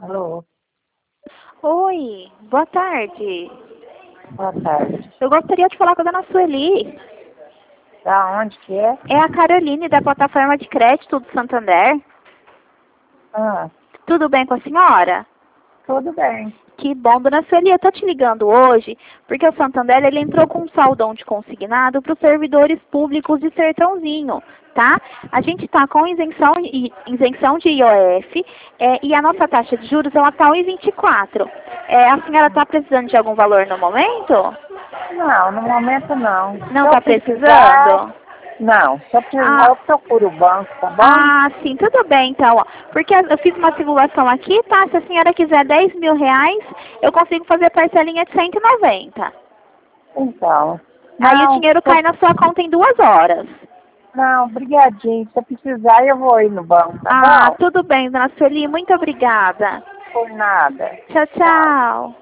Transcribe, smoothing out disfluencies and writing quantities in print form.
Alô, Oi, boa tarde. boa tarde. Eu gostaria de falar com a dona Sueli. Da onde que é? É a Caroline da plataforma de crédito do Santander. Ah, Tudo bem com a senhora? tudo bem. Que bom, dona Sueli, eu tô te ligando hoje porque o Santander ele entrou com um saldão de consignado para os servidores públicos de Sertãozinho, tá? A gente tá com isenção de IOF e a nossa taxa de juros ela tá 1,24. A senhora tá precisando de algum valor no momento? Não, no momento não. Se Não eu tá precisar, precisando? não. Se eu precisar, Ah, eu procuro o banco, tá bom? Ah, sim, tudo bem então, ó. Porque eu fiz uma simulação aqui, tá? Se a senhora quiser 10 mil reais, eu consigo fazer parcelinha de 190. Então, Aí o não, dinheiro cai na sua conta em 2 horas. não, brigadinho. Se eu precisar, eu vou ir no banco, tá Ah, bom? tudo bem, dona Sueli, muito obrigada. Por nada. Tchau, Tchau. tchau.